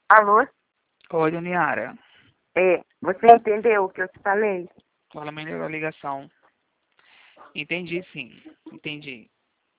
Alô? Oi, Doniara. Você entendeu o que eu te falei? Fala, melhorou a ligação. Entendi, sim. Entendi.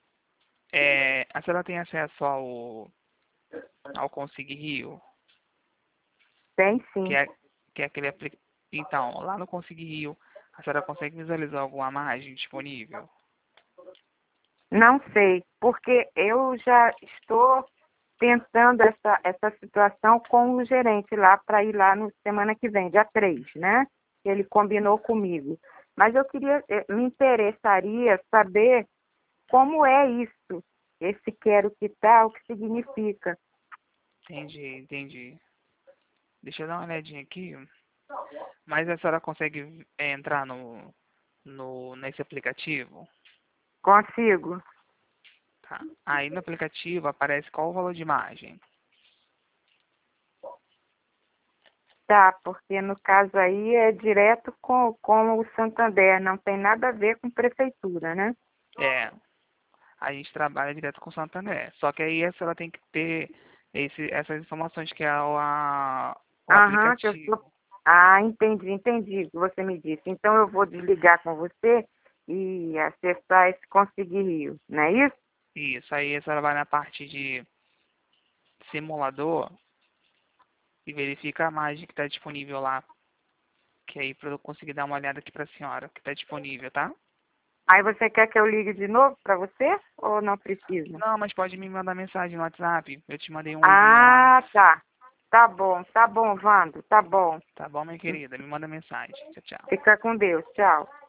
A senhora tem acesso ao Consig Rio, Tem que sim. é, que é aquele aplicativo. Então, lá no Consig Rio, a senhora consegue visualizar alguma margem disponível? Não sei, porque eu já estou tentando essa situação com o gerente lá para ir lá no semana que vem, dia 3, né? Ele combinou comigo. Mas eu queria, me interessaria saber como é isso, esse quero que tal, o que significa. Entendi, entendi. Deixa eu dar uma olhadinha aqui. Mas a senhora consegue entrar nesse aplicativo? Consigo? Tá. Aí no aplicativo aparece qual o valor de margem. Tá, porque no caso aí é direto com o Santander, não tem nada a ver com prefeitura, né? É, a gente trabalha direto com o Santander. Só que aí a senhora tem que ter essas informações que é o Aham, que eu sou. aplicativo. Ah, entendi o que você me disse. Então eu vou desligar com você e acessar esse Conseguir Rio, não é isso? Isso, aí a senhora vai na parte de simulador e verifica a margem que está disponível lá. Que aí para eu conseguir dar uma olhada aqui para a senhora, que está disponível, tá? Aí você quer que eu ligue de novo para você ou não precisa? Não, mas pode me mandar mensagem no WhatsApp. Eu te mandei um oizinho lá. Ah, tá. Tá bom, Wando, tá bom. Tá bom, minha querida? Me manda mensagem. Tchau, tchau. Fica com Deus, tchau.